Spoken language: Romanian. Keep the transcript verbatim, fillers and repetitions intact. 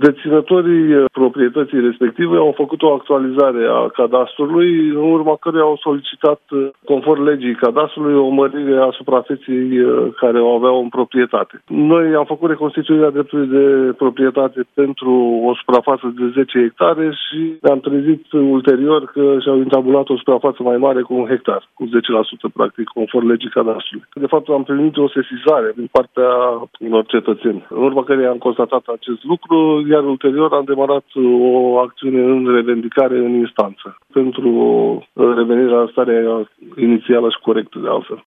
Deținătorii proprietății respective au făcut o actualizare a cadastrului, în urma căruia au solicitat, conform legii cadastrului, o mărire a suprafeței care o aveau în proprietate. Noi am făcut reconstituirea dreptului de proprietate pentru o suprafață de zece hectare și ne-am trezit ulterior că și-au intabulat o suprafață mai mare cu un hectar, cu zece la sută practic, conform legii cadastrului. De fapt, am primit o sesizare din partea unor cetățeni, în urma căreia am constatat acest lucru, iar ulterior am demarat o acțiune în revendicare în instanță pentru revenirea la starea inițială și corectă de altfel.